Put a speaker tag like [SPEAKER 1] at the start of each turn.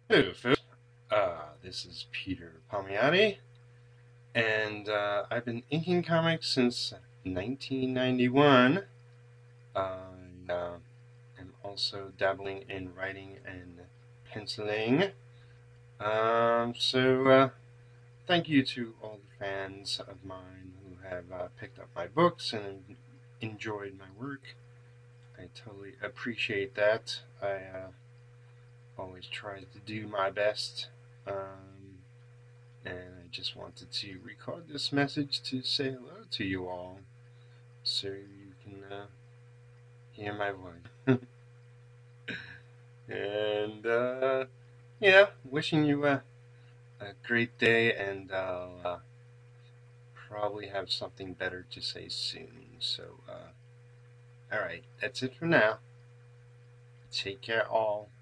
[SPEAKER 1] Hello, folks. This is Peter Palmiotti, and I've been inking comics since 1991. I am also dabbling in writing and penciling. Thank you to all the fans of mine who have picked up my books and enjoyed my work. I totally appreciate that. I always try to do my best. And I just wanted to record this message to say hello to you all so you can hear my voice. And yeah, wishing you a great day, and I'll probably have something better to say soon. Alright, that's it for now. Take care, all.